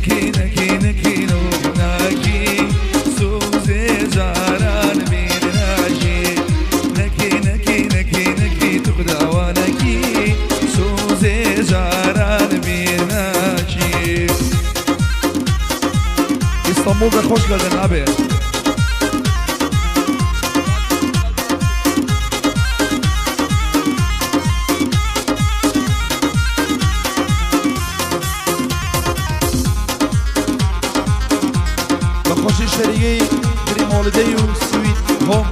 نکی نکی نکی نو نکی سوزه زاران بیر ناجی نکی نکی نکی نکی تو خدا نکی سوزه زاران بیر ناجی استانبول به خوش گردن آبه خوشی شریعی دریم هالیدی و سویت هوم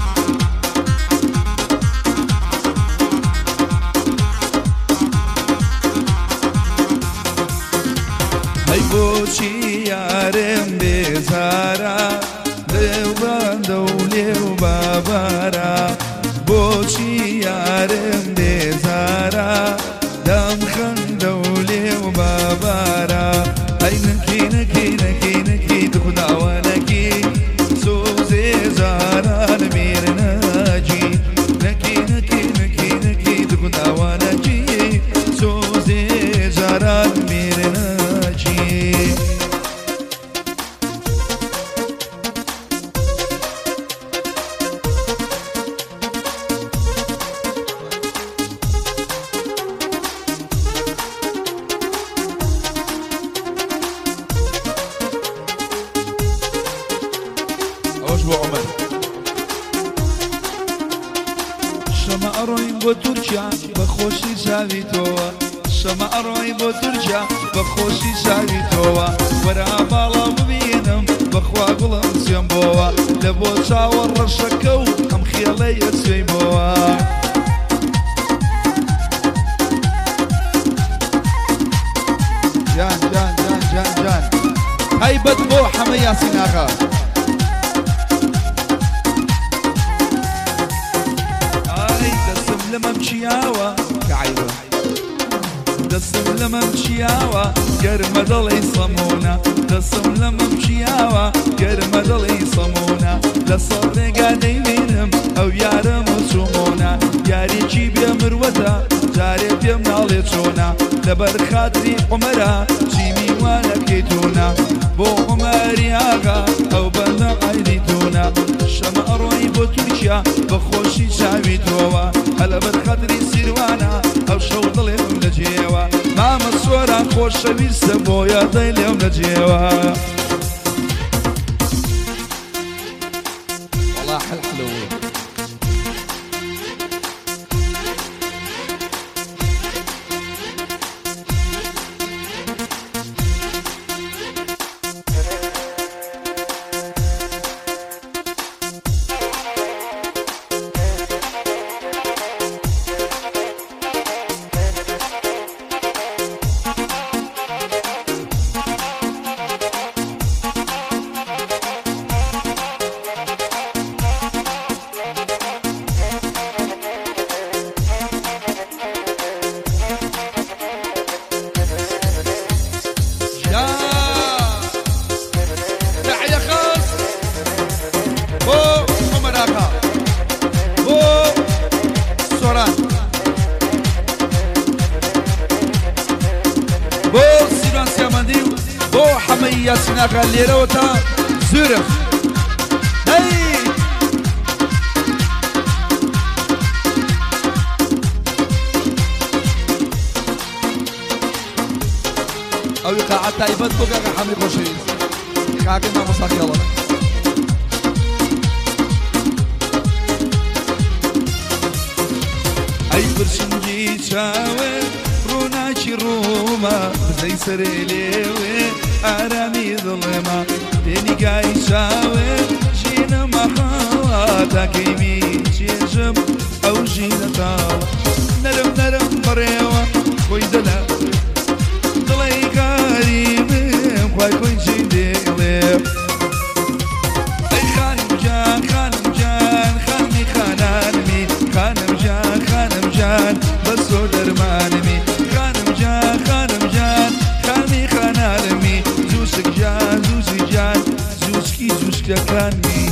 ای بوچی یارم بیزارا لیو باندو لیو بابارا بوچی یارم بیزارا دم خندو لیو بابارا ای نکی نکی نکی نکی تو خدا نکی سوزه زاران میر ناجی نکی نکی نکی نکی تو خدا نکی سوزه زاران میر ناجی شما اروین با ترکیا بخوشی زاوی توا شما اروین با ترکیا بخوشی زاوی توا برا بالا ببینم بخوا قلم سیم بوا لبو چاور رشکو هم خیالی سیم بوا جان جان جان جان جان هیبت بو همه یاسین آقا لما مشياوا كعيبة دسم لما مشياوا قرم ضلي صمونا دسم لما مشياوا قرم ضلي صمونا لصر قادي منهم او يارم وصومونا ياري جيب يا مروتا جاري بيم ناليتونا لبر خاطري عمرها جيمي وانا كيتونا بو عمري آغا او بنا عيديتونا شما اروي بو تركيا بخوشي شاوي توا هلا بالخاطري سيروانا او شوط اليوم نجيوا ما مصورا خوش شوير سبويا ضي اليوم نجيوا والله حلو ياسين آقا الليرة وتا زورخ هاي او قاعد تايبت بوكا حمي خوشي كاكي ما مصاك يلا اي برشنجي تشاوي روناكي روما بزي سريليوي آرامی ظلما دینی گای شاوه جینا محالا تاکیمی چیجم او جینا تالا نرم نرم بریوا خوی دلا دلای کاریمم خوای خوی جیدیلم ای خانم جان خانم جان خانمی خانانمی خانم جان بسو درمانمی خانم جان خانمی خانانمی زوسك جان زوزي جان زوسكي زوسك كاني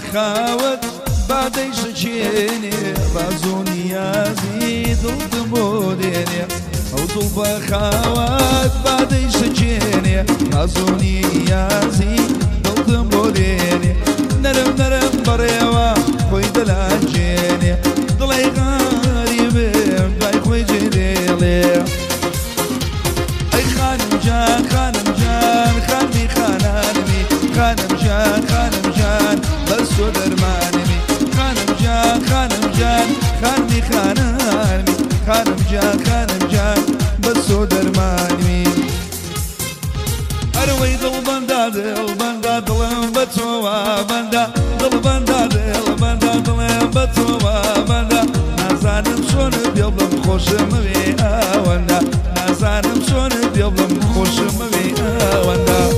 خاوت بعدي شجيني رازوني يازي دلت بوديني او طلبة خاوت بعدي شجيني رازوني يازي دلت بوديني نرم نرم بريوا خوي دلاجيني ضلي غريب باي خوي جديلي اي خانم جان خانم جان خانمي خانانمي خانم جان بس درمانمي خانم جان خانمي خانانمي خانم جان بس درمانمي اروي دل بندا دلم بتوا بندا دل بندا دلم بتوا بندا نازانم شون بيبلم خوشم وي اوندا نازانم شون بيبلم خوشم وي اوندا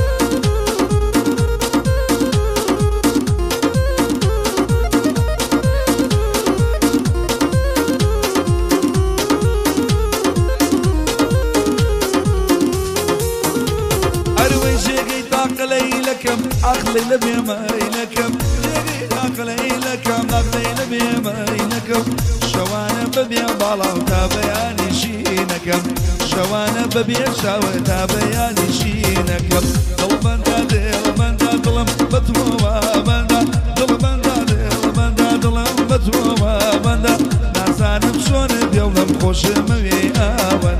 أخلي لبي مايلكم أخلي لكم أخلي لبي مايلكم شوانا ببيا بالا وتابياني شينكم شوانا ببيا شاوي تابياني شينكم دل بندا دلم بتوا بندا دل بندا دلم بتوا بندا نازانم شون بيولم خوشم وي